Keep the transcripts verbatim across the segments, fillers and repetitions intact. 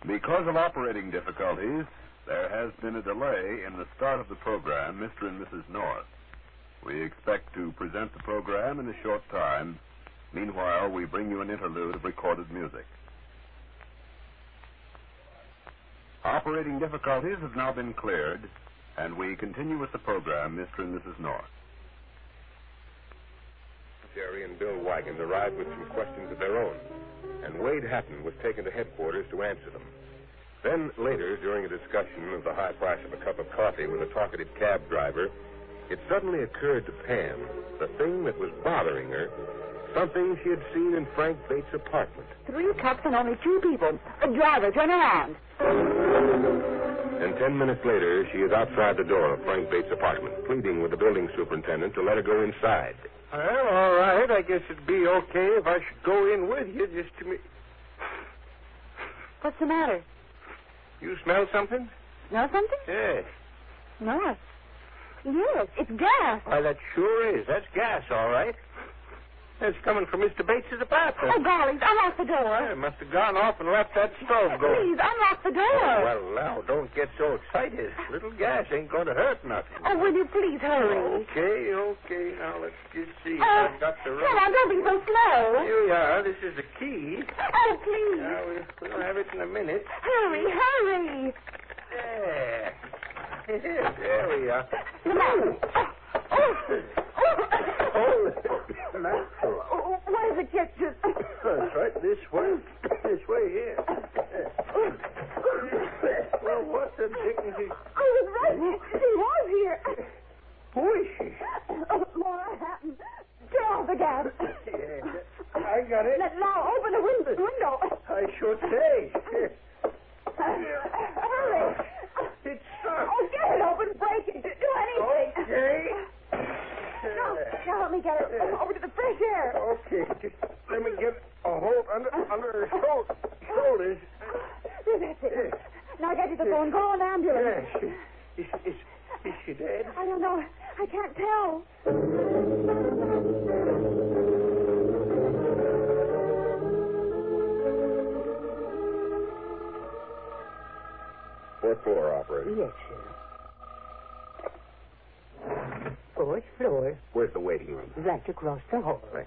Because of operating difficulties, there has been a delay in the start of the program, Mister and Missus North. We expect to present the program in a short time. Meanwhile, we bring you an interlude of recorded music. Operating difficulties have now been cleared, and we continue with the program, Mister and Missus North. Jerry and Bill Wygant arrived with some questions of their own, and Wade Hatton was taken to headquarters to answer them. Then, later, during a discussion of the high price of a cup of coffee with a talkative cab driver, it suddenly occurred to Pam, the thing that was bothering her, something she had seen in Frank Bates' apartment. Three cups and only two people. A driver, turn around. And ten minutes later, she is outside the door of Frank Bates' apartment, pleading with the building superintendent to let her go inside. Well, all right. I guess it'd be okay if I should go in with you just to me. What's the matter? You smell something? Smell something? Yes. No. Yes, it's gas. Why, that sure is. That's gas, all right. That's coming from Mister Bates' apartment. Oh, golly, unlock the door. Yeah, must have gone off and left that stove going. Please, unlock the door. Oh, well, now, don't get so excited. Little gas ain't going to hurt nothing. Oh, will you please hurry? Okay, okay. Now, let's just see. Oh, I've got the come on, don't be so slow. Here we are. This is the key. Oh, please. Now, we'll, we'll have it in a minute. Hurry, hurry. There. There we are. Come on. Oh, oh, Oh, oh, where's the kitchen? that's right. This way. This way here. Well, what the dickens is... Oh, it's right. She was here. Who is she? Oh, Laura Hatton. Turn off the gas. Yeah, I got it. Let Laura open the window. window. I should say. Hurry. It's stuck. Oh, get it open. Break it. Do anything. Okay. Now, now let me get her over to the fresh air. Okay, just let me get a hold under under her shoulder, shoulders. There, that's it. Now get to the phone. Call an ambulance. Yes. Is, is, is she dead? I don't know. I can't tell. Fourth floor, operator. Yes, sir. Fourth floor. Where's the waiting room? Right across the hall. Right.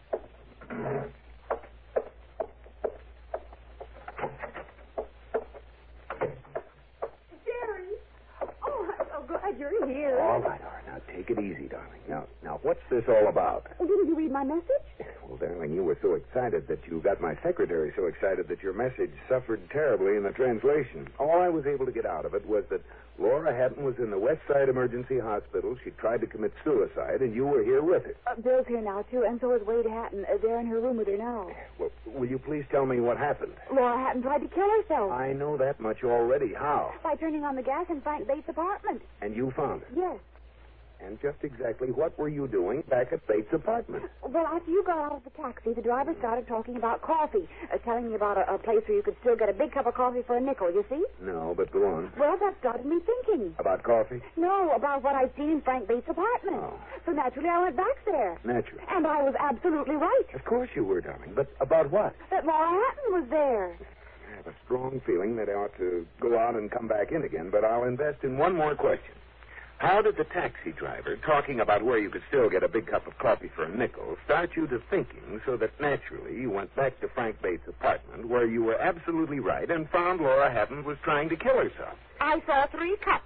Jerry. Oh, I'm so glad you're here. All right, all right. Now, take it easy, darling. Now, now, what's this all about? Didn't you read my message? Well, darling, you were so excited that you got my secretary so excited that your message suffered terribly in the translation. All I was able to get out of it was that Laura Hatton was in the West Side Emergency Hospital. She tried to commit suicide, and you were here with her. Uh, Bill's here now, too, and so is Wade Hatton. Uh, they're in her room with her now. Well, will you please tell me what happened? Laura Hatton tried to kill herself. I know that much already. How? By turning on the gas in Frank Bates' apartment. And you found her? Yes. And just exactly what were you doing back at Bates' apartment? Well, after you got out of the taxi, the driver started talking about coffee, uh, telling me about a, a place where you could still get a big cup of coffee for a nickel, you see? No, but go on. Well, that started me thinking. About coffee? No, about what I'd seen in Frank Bates' apartment. Oh. So naturally, I went back there. Naturally. And I was absolutely right. Of course you were, darling. But about what? That Laura Hatton was there. I have a strong feeling that I ought to go out and come back in again, but I'll invest in one more question. How did the taxi driver, talking about where you could still get a big cup of coffee for a nickel, start you to thinking so that naturally you went back to Frank Bates' apartment where you were absolutely right and found Laura Hatton was trying to kill herself? I saw three cups.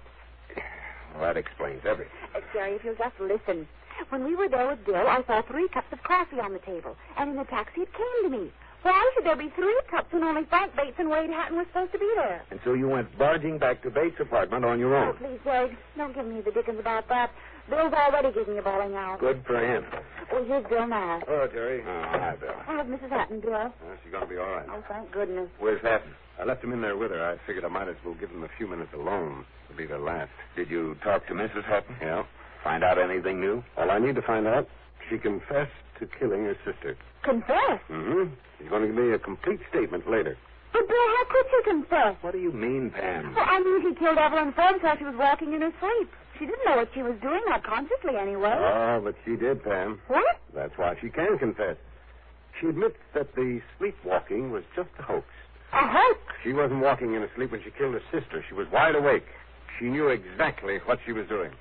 Well, that explains everything. Uh, Jerry, if you'll just listen. When we were there with Bill, I saw three cups of coffee on the table. And in the taxi, it came to me. Why should there be three cups when only Frank Bates and Wade Hatton were supposed to be there? And so you went barging back to Bates' apartment on your Oh, own. please, Jerry, don't give me the dickens about that. Bill's already giving you a bowling out. Good for him. Well, here's Bill now. Hello, Jerry. Oh, hi, Bill. How's Missus Hatton, Bill? Uh, she's going to be all right. Oh, thank goodness. Where's Hatton? I left him in there with her. I figured I might as well give him a few minutes alone. It'll be their last. Did you talk to Missus Hatton? Yeah. Find out anything new? All I need to find out, she confessed to killing her sister. Confess? Mm-hmm. She's going to give me a complete statement later. But, Bill, how could she confess? What do you mean, Pam? Well, I knew she killed Evelyn Ford while she was walking in her sleep. She didn't know what she was doing, not consciously anyway. Oh, but she did, Pam. What? That's why she can confess. She admits that the sleepwalking was just a hoax. A hoax? She wasn't walking in her sleep when she killed her sister. She was wide awake. She knew exactly what she was doing.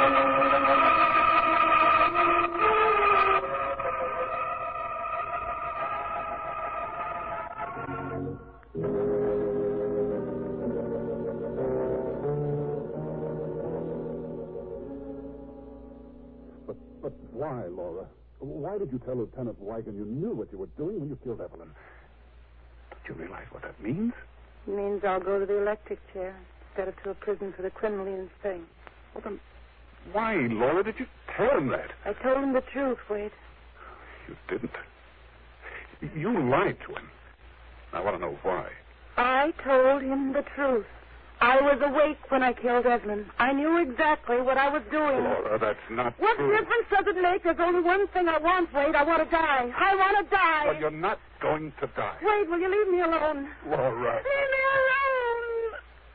But, but why, Laura? Why did you tell Lieutenant Wigan you knew what you were doing when you killed Evelyn? Don't you realize what that means? It means I'll go to the electric chair instead of to a prison for the criminally insane. Well, then, why, Laura, did you tell him that? I told him the truth, Wade. You didn't. You lied to him. I want to know why. I told him the truth. I was awake when I killed Evelyn. I knew exactly what I was doing. Laura, that's not What true. difference does it make? There's only one thing I want, Wade. I want to die. I want to die. But you're not going to die. Wade, will you leave me alone? Laura. Leave me alone.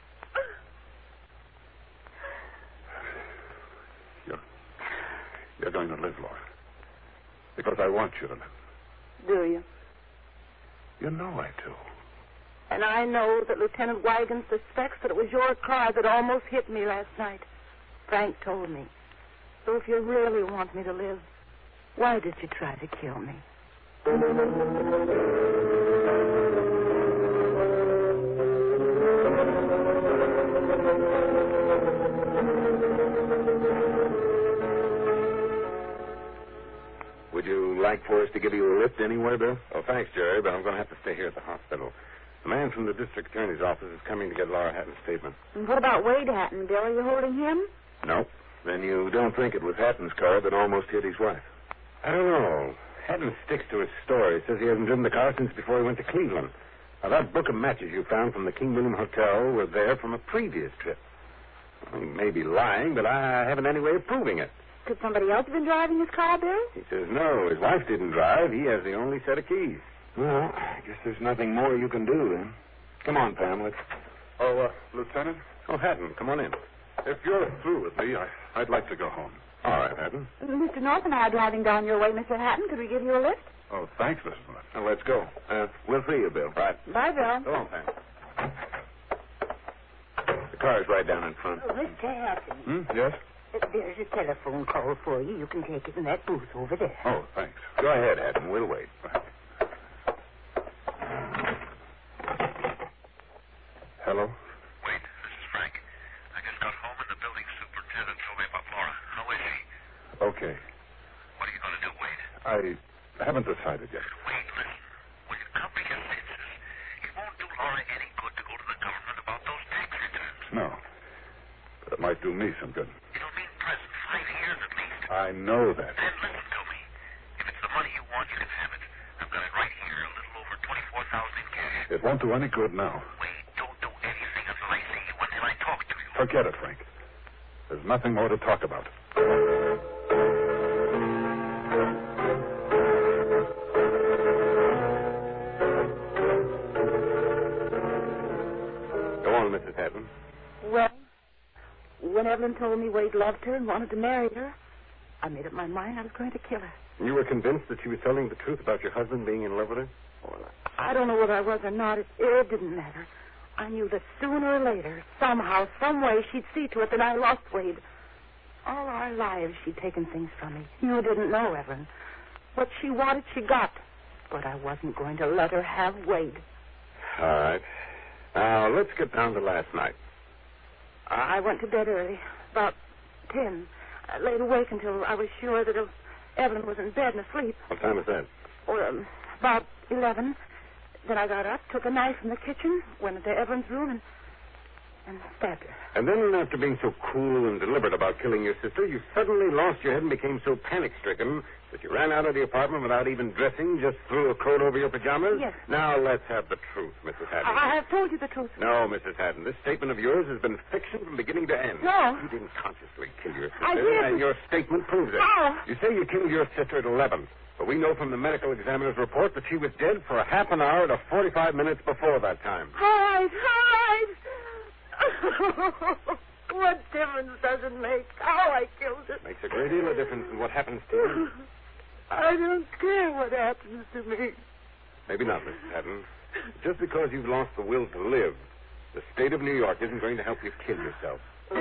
You're, you're going to live, Laura. Because I want you to live. Do you? You know I do. And I know that Lieutenant Wigan suspects that it was your car that almost hit me last night. Frank told me. So if you really want me to live, why did you try to kill me? Would you like for us to give you a lift anywhere, Bill? Oh, thanks, Jerry, but I'm going to have to stay here at the hospital. The man from the district attorney's office is coming to get Laura Hatton's statement. And what about Wade Hatton, Bill? Are you holding him? No. Then you don't think it was Hatton's car that almost hit his wife? I don't know. Hatton sticks to his story. Says he hasn't driven the car since before he went to Cleveland. Now, that book of matches you found from the King William Hotel were there from a previous trip. Well, he may be lying, but I haven't any way of proving it. Could somebody else have been driving his car, Bill? He says no. His wife didn't drive. He has the only set of keys. Well, I guess there's nothing more you can do, then. Come on, Pam. Let's... Oh, uh, Lieutenant? Oh, Hatton, come on in. If you're through with me, I, I'd like to go home. All right, Hatton. Mister North and I are driving down your way, Mister Hatton. Could we give you a lift? Oh, thanks, Missus North. Now, let's go. Uh, we'll see you, Bill. Right. Bye, Bill. Go on, Pam. The car's right down in front. Oh, Mister Hatton, Hmm? Yes? there's a telephone call for you. You can take it in that booth over there. Oh, thanks. Go ahead, Hatton. We'll wait. Hello? Wait, this is Frank. I just got home and the building superintendent told me about Laura. How is she? Okay. What are you going to do, Wade? I haven't decided yet. Wade, listen. Will you come to your senses? It won't do Laura any good to go to the government about those tax returns. No. But it might do me some good. It'll mean prison five years at least. I know that. Then listen to me. If it's the money you want, you can have it. I've got it right here, a little over twenty-four thousand in cash. It won't do any good now. Wade, don't do anything until I see you, until I talk to you. Forget it, Frank. There's nothing more to talk about. Go on, Missus Hatton. Well, when Evelyn told me Wade loved her and wanted to marry her, I made up my mind I was going to kill her. You were convinced that she was telling the truth about your husband being in love with her? Well, I don't know whether I was or not. It, it didn't matter. I knew that sooner or later, somehow, some way, she'd see to it that I lost Wade. All our lives, she'd taken things from me. You didn't know, Evelyn. What she wanted, she got. But I wasn't going to let her have Wade. All right. Now, let's get down to last night. I went to bed early, about ten. I laid awake until I was sure that Evelyn was in bed and asleep. What time is that? Or um, about eleven. Then I got up, took a knife from the kitchen, went into Evelyn's room, and and stabbed her. And then, after being so cool and deliberate about killing your sister, you suddenly lost your head and became so panic-stricken that you ran out of the apartment without even dressing, just threw a coat over your pajamas? Yes. Now, let's have the truth, Missus Hatton. I, I have told you the truth. No, Missus Hatton. This statement of yours has been fiction from beginning to end. No. You didn't consciously kill your sister, I did. and your statement proves it. No. You say you killed your sister at eleven. But we know from the medical examiner's report that she was dead for a half an hour to forty-five minutes before that time. All right, all right. What difference does it make how I killed her? Makes a great deal of difference in what happens to you. I don't care what happens to me. Maybe not, Missus Hatton. Just because you've lost the will to live, the state of New York isn't going to help you kill yourself.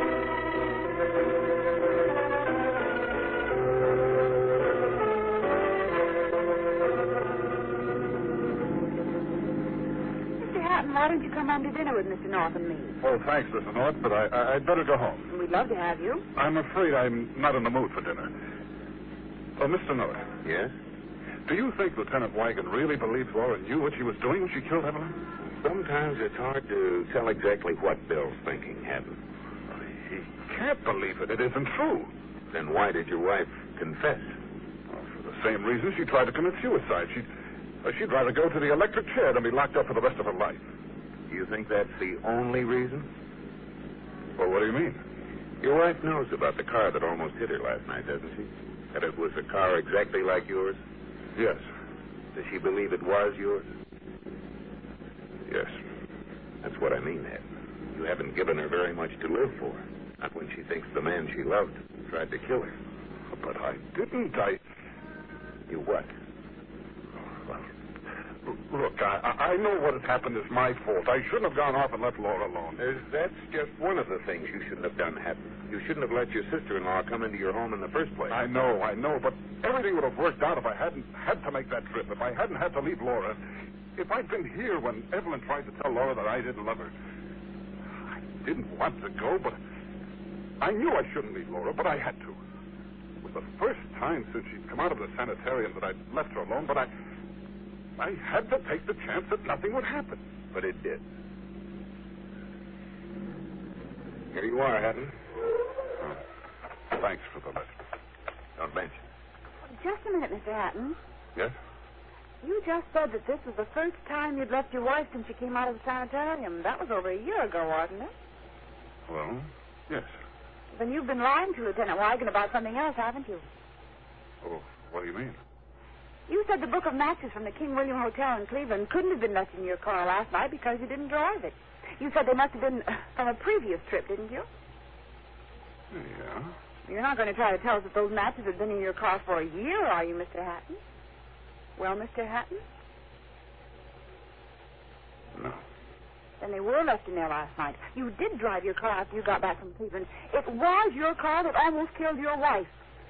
Mister Hatton, why don't you come home to dinner with Mister North and me? Oh, thanks, Mister North, but I, I, I'd better go home. We'd love to have you. I'm afraid I'm not in the mood for dinner. Oh, Mister North. Yes? Do you think Lieutenant Wigan really believes Laura knew what she was doing when she killed Evelyn? Sometimes it's hard to tell exactly what Bill's thinking, Hatton. He can't believe it. It isn't true. Then why did your wife confess? Well, for the same reason she tried to commit suicide. She'd, uh, she'd rather go to the electric chair than be locked up for the rest of her life. You think that's the only reason? Well, what do you mean? Your wife knows about the car that almost hit her last night, doesn't she? That it was a car exactly like yours? Yes. Does she believe it was yours? Yes. That's what I mean, Ed. You haven't given her very much to live for. Not when she thinks the man she loved tried to kill her. But I didn't. I... You what? Well, look, I, I know what has happened is my fault. I shouldn't have gone off and left Laura alone. There's, that's just one of the things you shouldn't have done, Hatton. You shouldn't have let your sister-in-law come into your home in the first place. I know, I know, but everything would have worked out if I hadn't had to make that trip, if I hadn't had to leave Laura. If I'd been here when Evelyn tried to tell Laura that I didn't love her. I didn't want to go, but I knew I shouldn't leave Laura, but I had to. It was the first time since she'd come out of the sanitarium that I'd left her alone, but I... I had to take the chance that nothing would happen. But it did. Here you are, Hatton. Oh, thanks for the letter. Don't mention. Just a minute, Mister Hatton. Yes? You just said that this was the first time you'd left your wife since she came out of the sanitarium. That was over a year ago, wasn't it? Well, yes. Then you've been lying to Lieutenant Wigan about something else, haven't you? Oh, what do you mean? You said the book of matches from the King William Hotel in Cleveland couldn't have been left in your car last night because you didn't drive it. You said they must have been from a previous trip, didn't you? Yeah. You're not going to try to tell us that those matches have been in your car for a year, are you, Mister Hatton? Well, Mister Hatton? No. Then they were left in there last night. You did drive your car after you got back from Cleveland. It was your car that almost killed your wife.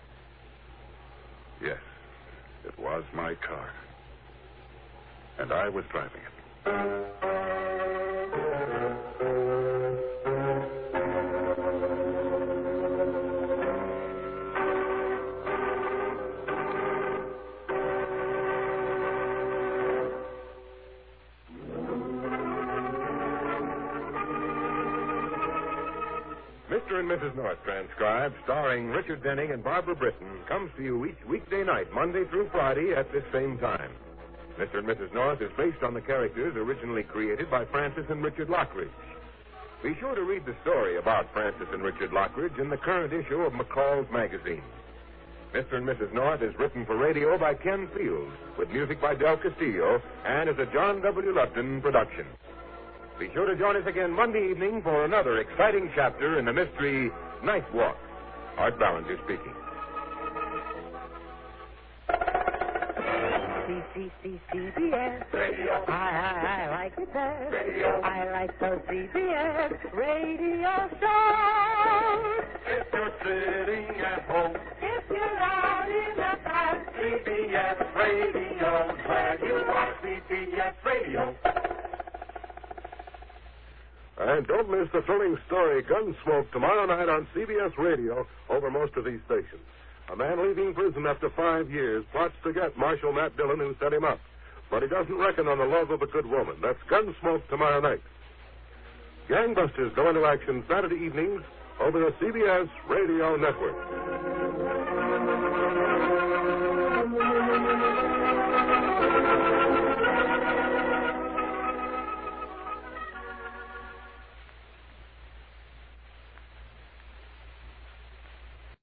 Yes. It was my car. And I was driving it. Mister and Missus North, transcribed, starring Richard Denning and Barbara Britton, comes to you each weekday night, Monday through Friday, at this same time. Mister and Missus North is based on the characters originally created by Francis and Richard Lockridge. Be sure to read the story about Francis and Richard Lockridge in the current issue of McCall's magazine. Mister and Missus North is written for radio by Ken Fields, with music by Del Castillo, and is a John W. Lupton production. Be sure to join us again Monday evening for another exciting chapter in the mystery Night Walk. Art Ballinger speaking. C C C C B S Radio. I, I, I like it there. Radio. I like those C B S radio shows. If you're sitting at home, If you're out in the past, C B S Radio, where you watch C B S Radio. And don't miss the thrilling story Gunsmoke tomorrow night on C B S Radio over most of these stations. A man leaving prison after five years plots to get Marshal Matt Dillon, who set him up. But he doesn't reckon on the love of a good woman. That's Gunsmoke tomorrow night. Gangbusters go into action Saturday evenings over the C B S Radio Network.